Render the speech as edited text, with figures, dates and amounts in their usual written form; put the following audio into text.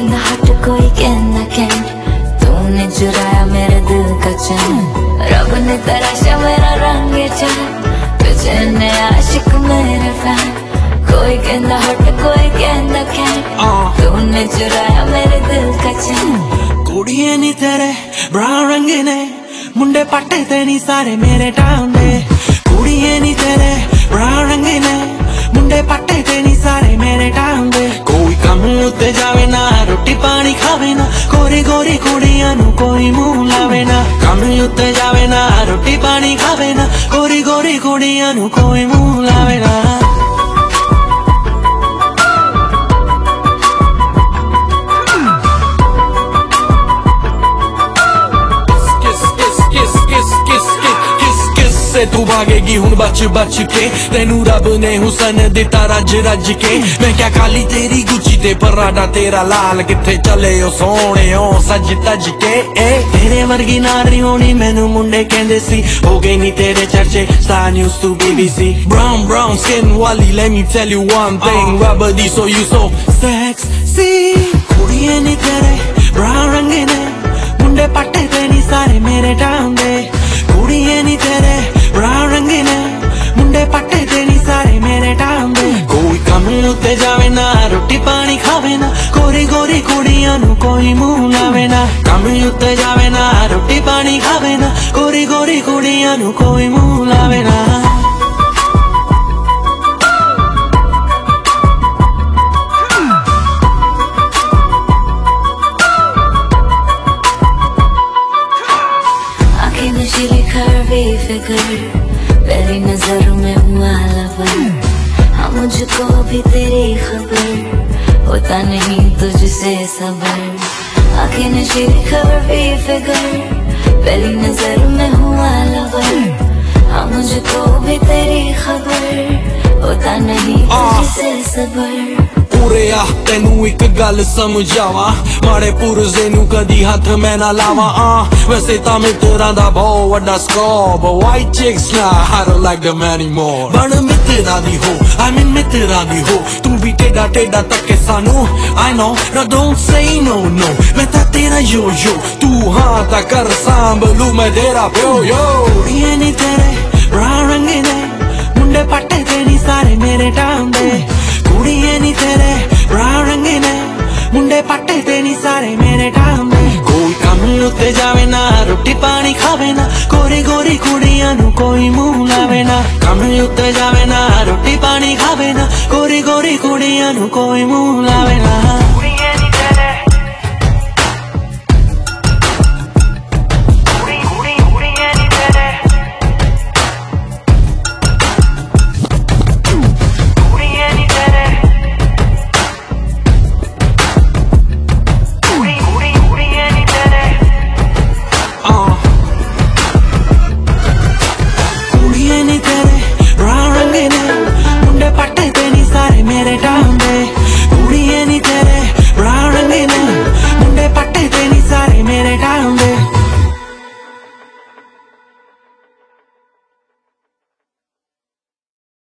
कहना हट कोई कहना कैंट, तूने चुराया मेरे दिल का चैन। रब ने तराशा मेरा रंग चाँद, बेचैन आशिक मेरे फैन। कोई कहना हट कोई कहना कैंट, तूने चुराया मेरे दिल का चैन। कुड़िए नी तेरे ब्राउन रंग ने, मुंडे पट्टे ते नी सारे मेरे टाउन दे। कुड़िए नी तेरे ब्राउन रंग ने, मुंडे पट्टे ते नी सारे मेरे टाउन दे। कोई कम उत्ते जावे ना, रोटी पानी खावे ना, गोरी गोरी कुड़ियां नू कोई मुंह लावे ना। कम उत्ते जावे ना, रोटी पानी खावे ना, गोरी गोरी कुड़ियां नू कोई मुंह लावे ना। तू भागेगी हुन बच बच के, तेनू रब ने हुसन दिता रज रज के। मैं क्या काली तेरी गुची ते पराडा तेरा लाल, किथे चले ओ सोने ओ सज तज के। तेरे वर्गी नारी होनी मैनू मुंडे कहंदे सी, हो गई नी तेरे चर्चे Star News to BBC। Brown brown skin वाली let me tell you one thing, rubber दी so you so sexy। कुड़िए नी तेरे brown रंग ने, मुंडे पट्टे ते नी सारे मेरे टाउन दे। कुड़िए नी तेरे ब्राउन रंग ने, मुंडे पट्टे ते नी सारे मेरे टाउन दे। कोई कम उत्ते जावे ना, रोटी पानी खावे ना, गोरी गोरी कुड़ियां नू कोई मुंह लावे ना। कम उत्ते जावे ना, रोटी पानी खावे ना, गोरी गोरी कुड़ियां नू कोई मुंह लावे ना। नशीली curvy figure, पहली नजर में हुआ लवर। हाँ मुझको भी तेरी खबर, होता नहीं तुझसे सबर। आंखें नशीली curvy figure, पहली नजर में हुआ लवर। हाँ मुझको भी तेरी खबर, होता नहीं तुझसे सबर। पूरे आ तेनू एक गल समझावा, माड़े पुरजे नू कदी हाथ मैं ना लावा। वैसे तां मित्तरां दा बहुत वड्डा स्कोप, white chicks ना I don't like them anymore। बन मित्तरां दी हो, I mean मित्तरां दी हो, तू भी टेढ़ा टेढ़ा तके सानू। I know, now don't say no no, मैं तां तेरा यो यो, तू हाँ तां कर सांभलू मैं तेरा प्यो यो। कुड़िए नी तेरे ब्राउन रंग ने, मुंडे पट्टे ते नी सारे मेरे टाउन दे। कुड़िए नी तेरे ब्राउन रंग ने, मुंडे पट्टे ते नी सारे मेरे टाउन दे। कोई कम उत्ते जावे ना, रोटी पानी खावे ना, गोरी गोरी कुड़ियां नू कोई मुंह लावे ना। कम उत्ते जावे ना, रोटी पानी खावे ना, गोरी गोरी कुड़ियां नू कोई मुंह लावे ना।